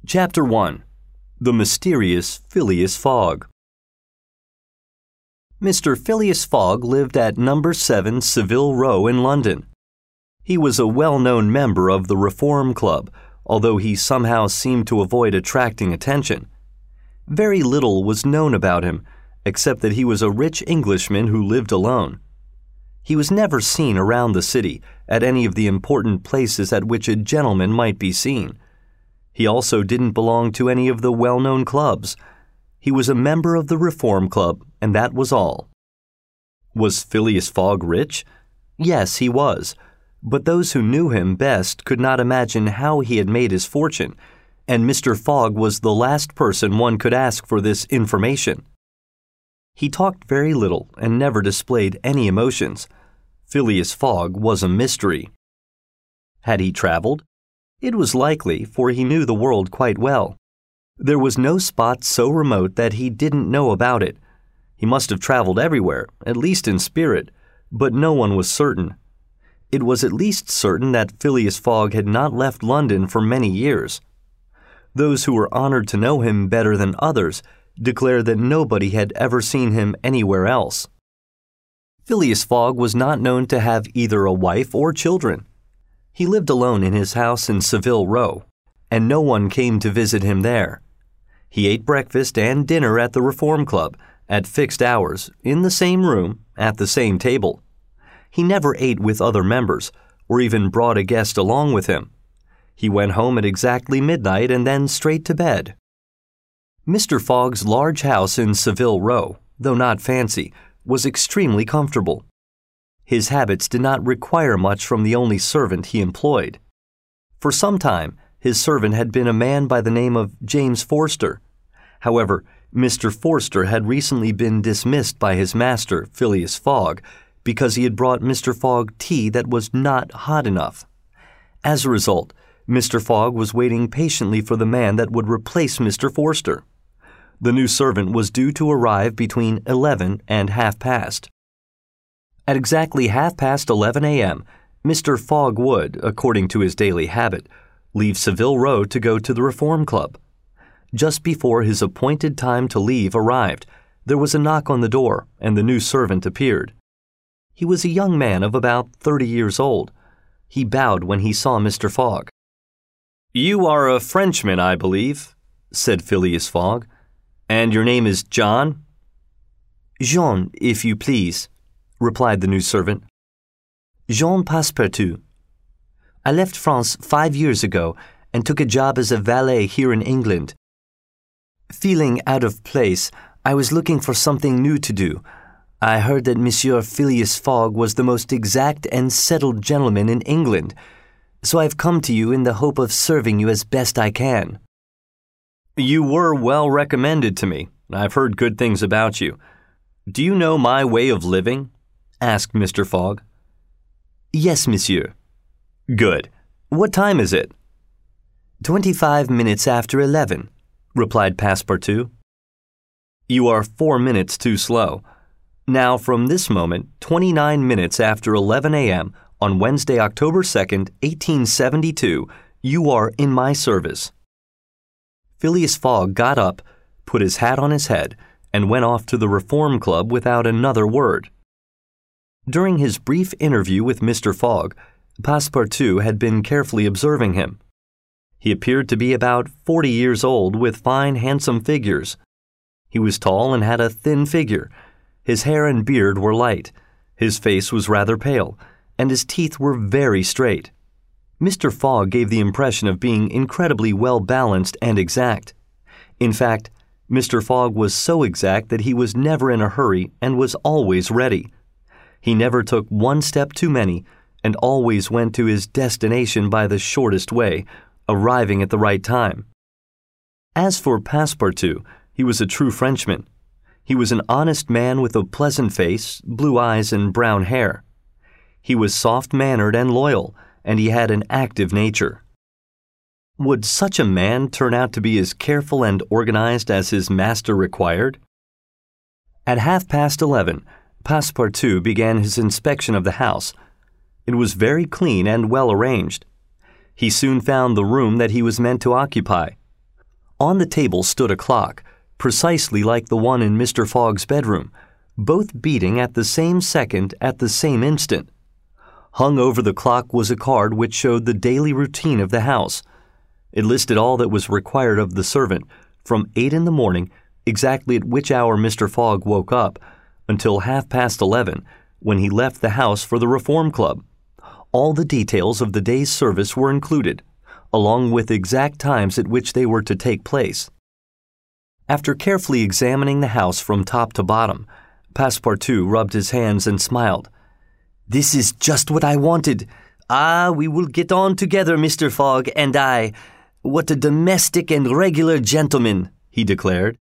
Chapter 1. The Mysterious Phileas Fogg. Mr. Phileas Fogg lived at number 7 Savile Row in London. He was a well-known member of the Reform Club, although he somehow seemed to avoid attracting attention. Very little was known about him, except that he was a rich Englishman who lived alone. He was never seen around the city at any of the important places at which a gentleman might be seen. He also didn't belong to any of the well-known clubs. He was a member of the Reform Club, and that was all. Was Phileas Fogg rich? Yes, he was, but those who knew him best could not imagine how he had made his fortune, and Mr. Fogg was the last person one could ask for this information. He talked very little and never displayed any emotions. Phileas Fogg was a mystery. Had he traveled? It was likely, for he knew the world quite well. There was no spot so remote that he didn't know about it. He must have traveled everywhere, at least in spirit, but no one was certain. It was at least certain that Phileas Fogg had not left London for many years. Those who were honored to know him better than others declared that nobody had ever seen him anywhere else. Phileas Fogg was not known to have either a wife or children. He lived alone in his house in Savile Row, and no one came to visit him there. He ate breakfast and dinner at the Reform Club, at fixed hours, in the same room, at the same table. He never ate with other members, or even brought a guest along with him. He went home at exactly midnight and then straight to bed. Mr. Fogg's large house in Savile Row, though not fancy, was extremely comfortable. His habits did not require much from the only servant he employed. For some time, his servant had been a man by the name of James Forster. However, Mr. Forster had recently been dismissed by his master, Phileas Fogg, because he had brought Mr. Fogg tea that was not hot enough. As a result, Mr. Fogg was waiting patiently for the man that would replace Mr. Forster. The new servant was due to arrive between 11 and 11:30. At exactly 11:30 a.m., Mr. Fogg would, according to his daily habit, leave Savile Row to go to the Reform Club. Just before his appointed time to leave arrived, there was a knock on the door, and the new servant appeared. He was a young man of about 30 years old. He bowed when he saw Mr. Fogg. "You are a Frenchman, I believe," said Phileas Fogg. "And your name is John?" "Jean, if you please," replied the new servant. "Jean Passepartout. I left France 5 years ago and took a job as a valet here in England. Feeling out of place, I was looking for something new to do. I heard that Monsieur Phileas Fogg was the most exact and settled gentleman in England, so I've come to you in the hope of serving you as best I can." "You were well recommended to me. I've heard good things about you. Do you know my way of living?" asked Mr. Fogg. "Yes, monsieur." "Good. What time is it?" 25 minutes after 11, replied Passepartout. "You are 4 minutes too slow. Now, from this moment, 29 minutes after 11 a.m., on Wednesday, October 2nd, 1872, you are in my service." Phileas Fogg got up, put his hat on his head, and went off to the Reform Club without another word. During his brief interview with Mr. Fogg, Passepartout had been carefully observing him. He appeared to be about 40 years old, with fine, handsome figures. He was tall and had a thin figure. His hair and beard were light. His face was rather pale, and his teeth were very straight. Mr. Fogg gave the impression of being incredibly well-balanced and exact. In fact, Mr. Fogg was so exact that he was never in a hurry and was always ready. He never took one step too many and always went to his destination by the shortest way, arriving at the right time. As for Passepartout, he was a true Frenchman. He was an honest man with a pleasant face, blue eyes, and brown hair. He was soft-mannered and loyal, and he had an active nature. Would such a man turn out to be as careful and organized as his master required? At 11:30, Passepartout began his inspection of the house. It was very clean and well arranged. He soon found the room that he was meant to occupy. On the table stood a clock, precisely like the one in Mr. Fogg's bedroom, both beating at the same second at the same instant. Hung over the clock was a card which showed the daily routine of the house. It listed all that was required of the servant, from 8 in the morning, exactly at which hour Mr. Fogg woke up, until 11:30, when he left the house for the Reform Club. All the details of the day's service were included, along with exact times at which they were to take place. After carefully examining the house from top to bottom, Passepartout rubbed his hands and smiled. "This is just what I wanted. Ah, we will get on together, Mr. Fogg and I. What a domestic and regular gentleman," he declared.